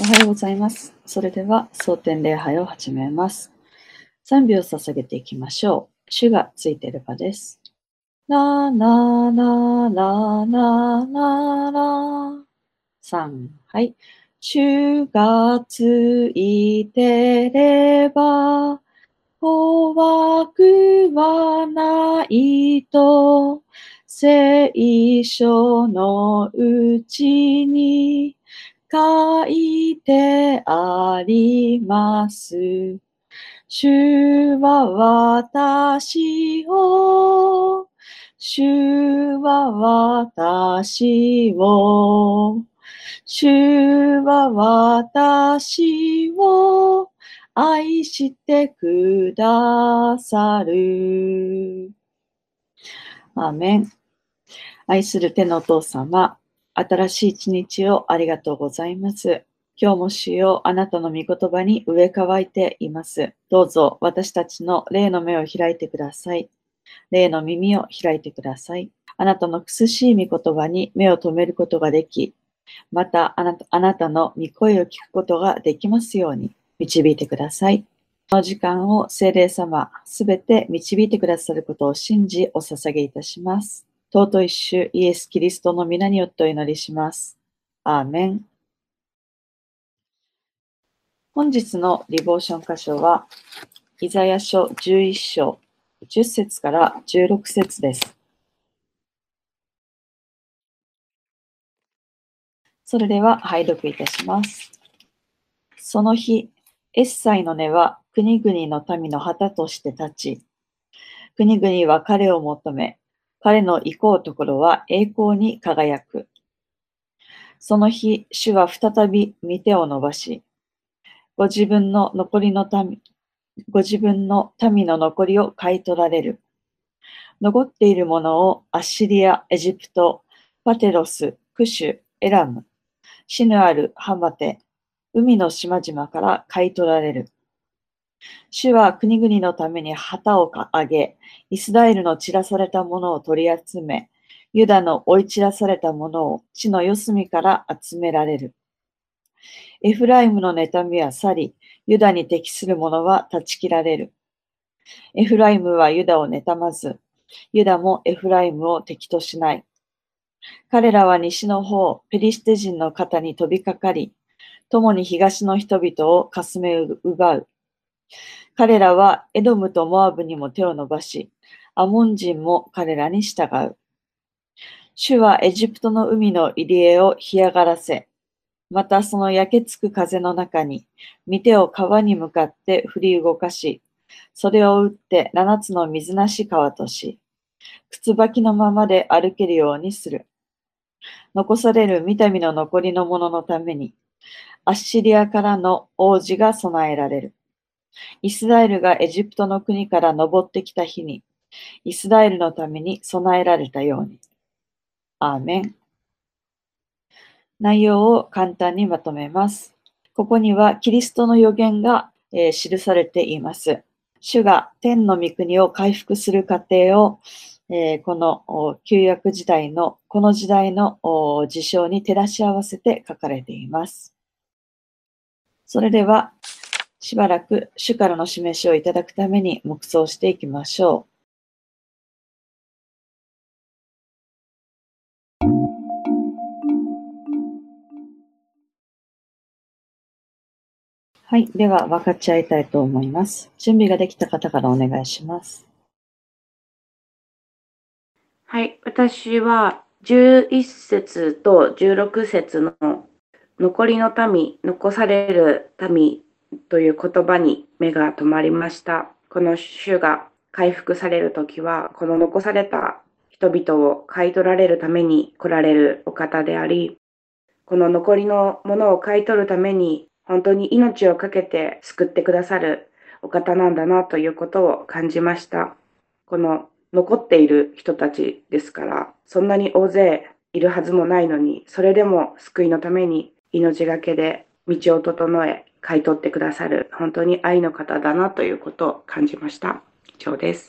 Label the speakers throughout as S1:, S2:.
S1: おはようございます。それでは、蒼天礼拝を始めます。賛美を捧げていきましょう。主がついている場です。ラララララララ。3、はい。主がついてれば、怖くはないと、聖書のうちに書いてあります。主は私を、主は私を、主は私を愛してくださる。アーメン。愛する天のお父様、新しい一日をありがとうございます。今日も主よ、あなたの御言葉に植え替えています。どうぞ私たちの霊の目を開いてください。霊の耳を開いてください。あなたの苦しい御言葉に目を留めることができ、またあなたの御声を聞くことができますように導いてください。この時間を聖霊様、すべて導いてくださることを信じお捧げいたします。尊い主イエス・キリストの皆によってお祈りします。アーメン。本日のリボーション箇所は、イザヤ書11章10節から16節です。それでは拝読いたします。その日、エッサイの根は国々の民の旗として立ち、国々は彼を求め、彼の行こうところは栄光に輝く。その日、主は再び御手を伸ばし、ご自分の民の残りを買い取られる。残っているものをアッシリア、エジプト、パテロス、クシュ、エラム、シヌアル、ハマテ、海の島々から買い取られる。主は国々のために旗を上げ、イスラエルの散らされたものを取り集め、ユダの追い散らされたものを地の四隅から集められる。エフライムの妬みは去り、ユダに適するものは断ち切られる。エフライムはユダを妬まず、ユダもエフライムを敵としない。彼らは西の方、ペリシテ人の肩に飛びかかり、共に東の人々をかすめ奪う。彼らはエドムとモアブにも手を伸ばし、アモン人も彼らに従う。主はエジプトの海の入り江を干上がらせ、またその焼けつく風の中に、御手を川に向かって振り動かし、それを打って七つの水なし川とし、靴履きのままで歩けるようにする。残される御民の残りの者のために、アッシリアからの王子が備えられる。イスラエルがエジプトの国から登ってきた日に、イスラエルのために備えられたように。アーメン。内容を簡単にまとめます。ここにはキリストの予言が、記されています。主が天の御国を回復する過程を、この旧約時代のこの時代の事象に照らし合わせて書かれています。それではしばらく主からの示しをいただくために黙想していきましょう。はい。では、分かち合いたいと思います。準備ができた方からお願いします。
S2: はい。私は11節と16節の残りの民、残される民という言葉に目が留まりました。この主が回復されるときは、この残された人々を買い取られるために来られるお方であり、この残りのものを買い取るために本当に命を懸けて救ってくださるお方なんだなということを感じました。この残っている人たちですから、そんなに大勢いるはずもないのに、それでも救いのために命がけで道を整え、買い取ってくださる本当に愛の方だなということを感じました。以上です。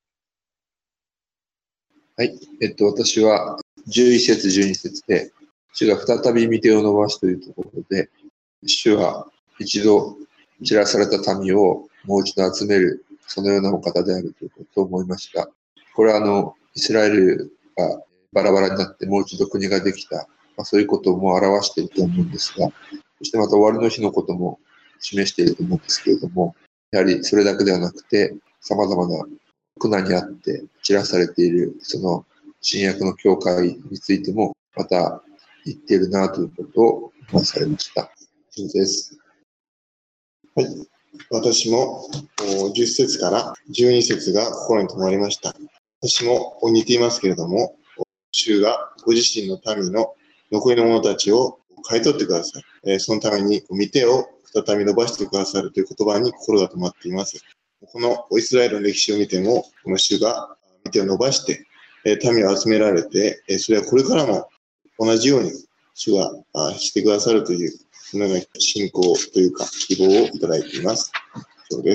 S3: はい。私は11節、12節で、 主が再び御手を伸ばすというところで、主は一度散らされた民をもう一度集める、そのようなお方であるということを思いました。これはイスラエルがバラバラになってもう一度国ができた、そういうことも表していると思うんですが、そしてまた終わりの日のことも示していると思うんですけれども、やはりそれだけではなくて、様々な苦難にあって散らされている、その新約の教会についても、また言っているなということを話されました。以上です。
S4: はい。私も10節から12節が心に留まりました。私も似ていますけれども、主がご自身の民の残りの者たちを買い取ってください。そのために御手を再び伸ばしてくださるという言葉に心が止まっています。このイスラエルの歴史を見ても、この主が御手を伸ばして、民を集められて、それはこれからも同じように主がしてくださるという、そのような信仰というか希望をいただいています。以上です。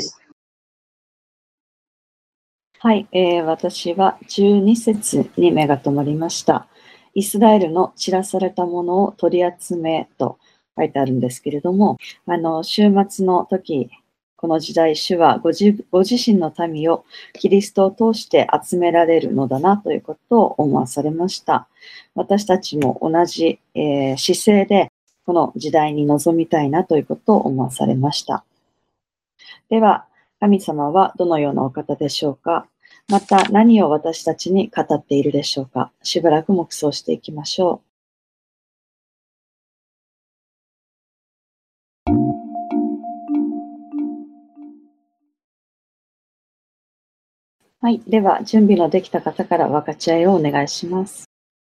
S1: はい、私は12節に目が留まりました。イスラエルの散らされたものを取り集めと書いてあるんですけれども、終末の時、この時代、主はご自身の民をキリストを通して集められるのだなということを思わされました。私たちも同じ、姿勢でこの時代に臨みたいなということを思わされました。では、神様はどのようなお方でしょうか。また何を私たちに語っているでしょうか。しばらく黙想していきましょう。はい。では、準備のできた方から分かち合いをお願いします。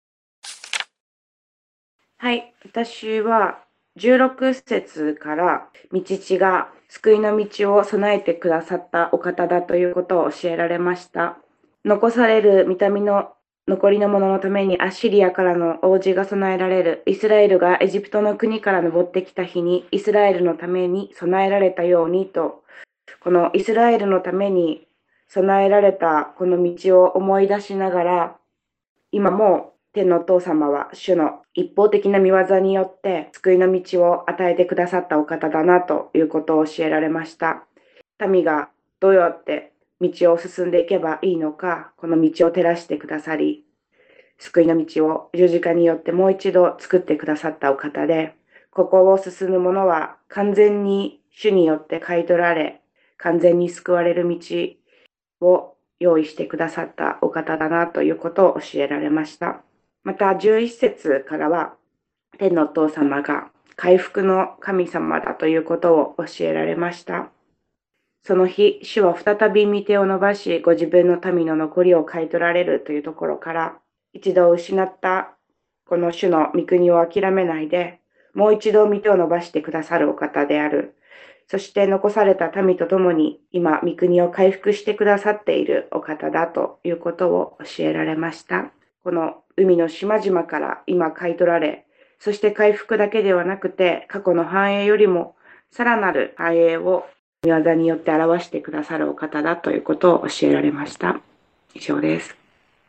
S2: はい。私は16節から御父が救いの道を備えてくださったお方だということを教えられました。残される御民の残りの者のためにアッシリアからの王子が備えられる。イスラエルがエジプトの国から登ってきた日にイスラエルのために備えられたようにと、このイスラエルのために備えられたこの道を思い出しながら、今も天のお父様は主の一方的な見業によって救いの道を与えてくださったお方だなということを教えられました。民がどうやって道を進んでいけばいいのか、この道を照らしてくださり、救いの道を十字架によってもう一度作ってくださったお方で、ここを進む者は完全に主によって買い取られ、完全に救われる道を用意してくださったお方だなということを教えられました。また11節からは、天のお父様が回復の神様だということを教えられました。その日、主は再び御手を伸ばし、ご自分の民の残りを買い取られるというところから、一度失ったこの主の御国を諦めないで、もう一度御手を伸ばしてくださるお方である。そして残された民と共に今、御国を回復してくださっているお方だということを教えられました。この海の島々から今買い取られ、そして回復だけではなくて、過去の繁栄よりもさらなる繁栄を御業によって表してくださるお方だということを教えられました。以上です。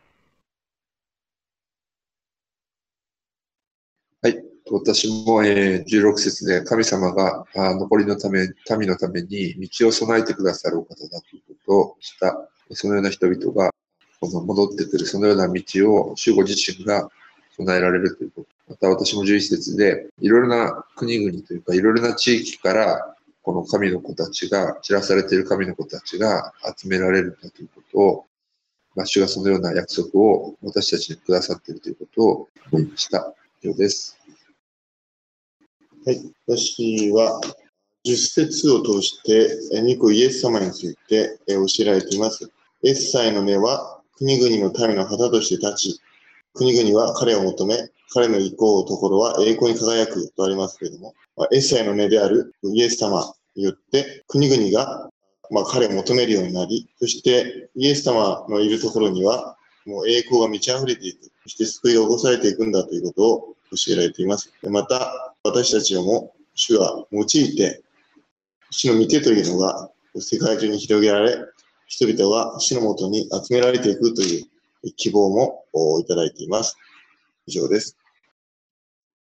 S3: はい。私も16節で神様が残りの民のために道を備えてくださるお方だということをした、そのような人々がこの戻ってくる、そのような道を主ご自身が備えられるということ。また私も11節でいろいろな国々というかいろいろな地域からこの神の子たちが、散らされている神の子たちが集められるんだということを、主がそのような約束を私たちにくださっているということを思いました。以上です。
S4: はい。私は10節を通して御子イエス様について教えられています。エッサイの根は国々の民の旗として立ち、国々は彼を求め、彼の意向ところは栄光に輝くとありますけれども、エッサイの根であるイエス様によって国々が彼を求めるようになり、そしてイエス様のいるところにはもう栄光が満ち溢れていく、そして救いが起こされていくんだということを教えられています。また私たちをも主は用いて、主の御手というのが世界中に広げられ、人々が主のもとに集められていくという希望もいただいています。以上です。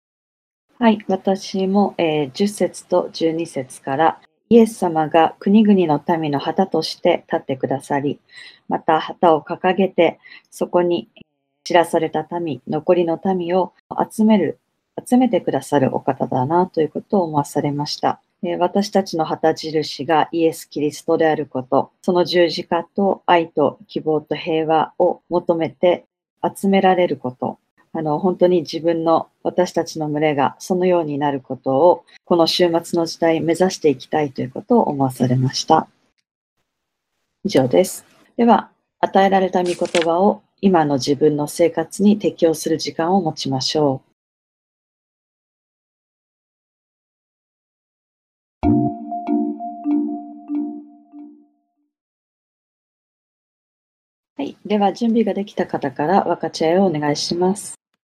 S1: はい、私も、10節と12節からイエス様が国々の民の旗として立ってくださり、また旗を掲げてそこに散らされた民、残りの民を集めてくださるお方だなということを思わされました。私たちの旗印がイエス・キリストであること、その十字架と愛と希望と平和を求めて集められること、本当に私たちの群れがそのようになることを、この終末の時代目指していきたいということを思わされました。以上です。では、与えられた御言葉を今の自分の生活に適応する時間を持ちましょう。はい。では、準備ができた方から分かち合いをお願いします。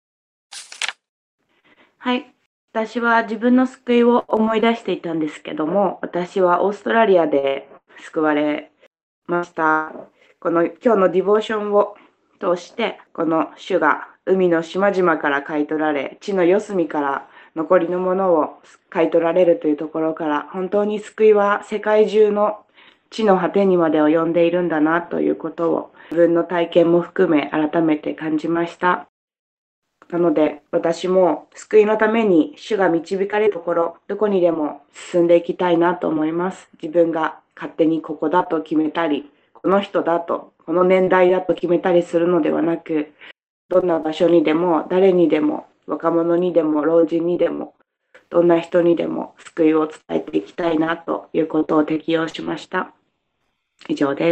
S2: はい。私は自分の救いを思い出していたんですけども、私はオーストラリアで救われました。今日のディボーションを通して、この主が海の島々から買い取られ、地の四隅から残りのものを買い取られるというところから、本当に救いは世界中の地の果てにまで及んでいるんだなということを自分の体験も含め改めて感じました。なので私も救いのために主が導かれるところ、どこにでも進んでいきたいなと思います。自分が勝手にここだと決めたり、この人だと、この年代だと決めたりするのではなく、どんな場所にでも、誰にでも、若者にでも、老人にでも、どんな人にでも救いを伝えていきたいなということを適用しました。以上です。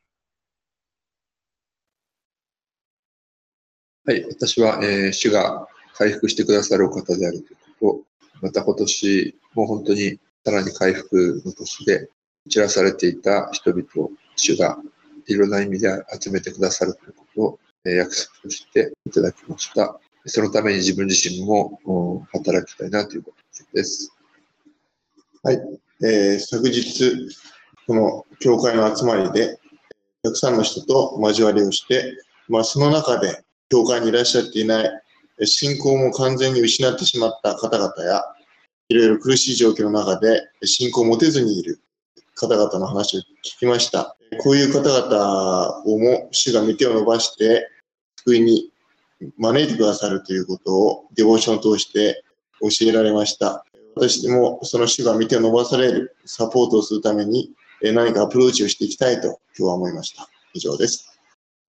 S3: はい、私は、主が回復してくださるお方であるということを、また今年も本当にさらに回復の年で、散らされていた人々を主がいろんな意味で集めてくださるということを、約束としていただきました。そのために自分自身も働きたいなということです。
S4: はい、昨日、この教会の集まりで、たくさんの人と交わりをして、その中で教会にいらっしゃっていない、信仰も完全に失ってしまった方々や、いろいろ苦しい状況の中で信仰を持てずにいる方々の話を聞きました。こういう方々をも主が御手を伸ばして救いに招いてくださるということをデボーションを通して教えられました。私もその主が御手を伸ばされるサポートをするために何かアプローチをしていきたいと今日は思いました。以上です。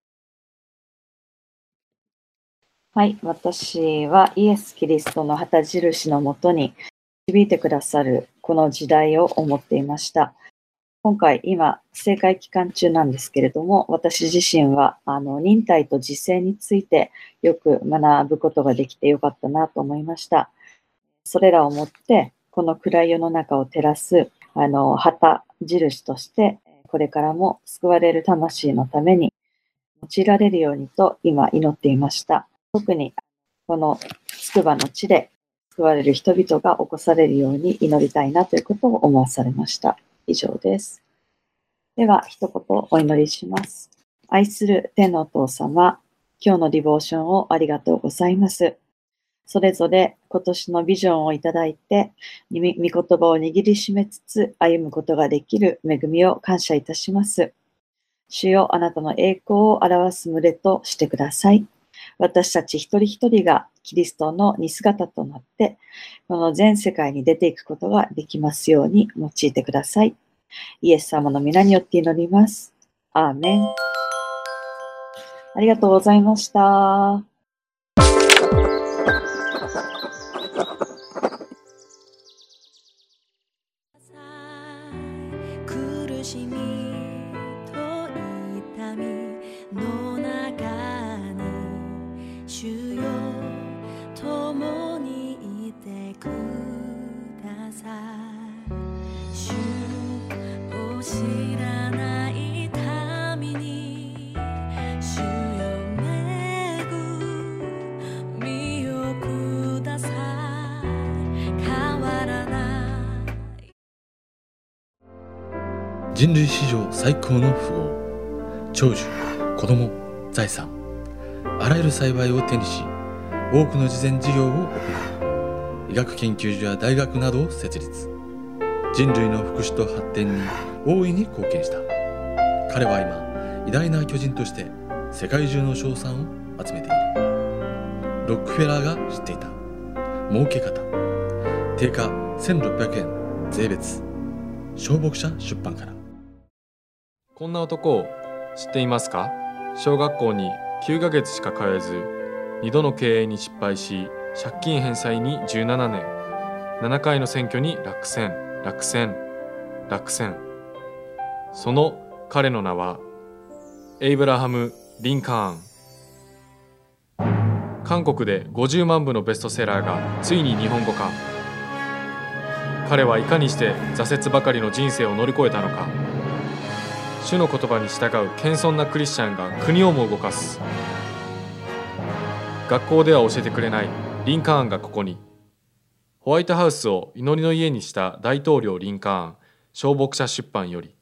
S1: はい、私はイエス・キリストの旗印のもとに導いてくださるこの時代を思っていました。今回今政界期間中なんですけれども、私自身は忍耐と自制についてよく学ぶことができてよかったなと思いました。それらをもってこの暗い世の中を照らす旗印としてこれからも救われる魂のために用いられるようにと今祈っていました。特にこの筑波の地で救われる人々が起こされるように祈りたいなということを思わされました。以上です。では一言お祈りします。愛する天のお父様、今日のディボーションをありがとうございます。それぞれ今年のビジョンをいただいて、御言葉を握りしめつつ歩むことができる恵みを感謝いたします。主よ、あなたの栄光を表す群れとしてください。私たち一人一人がキリストの似姿となって、この全世界に出ていくことができますように用いてください。イエス様の皆によって祈ります。アーメン。ありがとうございました。
S5: 苦しみと痛みの中に主よ共にいてください。主を知らない民に主よ恵みをください。変わらない
S6: 人類史上最高の富豪、長寿、子供、財産、あらゆる幸いを手にし、多くの慈善事業を行う。 医学研究所や大学などを設立。人類の福祉と発展に大いに貢献した。彼は今、偉大な巨人として世界中の称賛を集めている。ロックフェラーが知っていた儲け方。定価1600円税別。小牧者出版から。
S7: こんな男を知っていますか？小学校に9ヶ月しか通えず、2度の経営に失敗し、借金返済に17年、7回の選挙に落選。その彼の名はエイブラハム・リンカーン。韓国で50万部のベストセラーがついに日本語化。彼はいかにして挫折ばかりの人生を乗り越えたのか。主の言葉に従う謙遜なクリスチャンが国をも動かす。学校では教えてくれないリンカーンがここに。ホワイトハウスを祈りの家にした大統領リンカーン、小牧者出版より。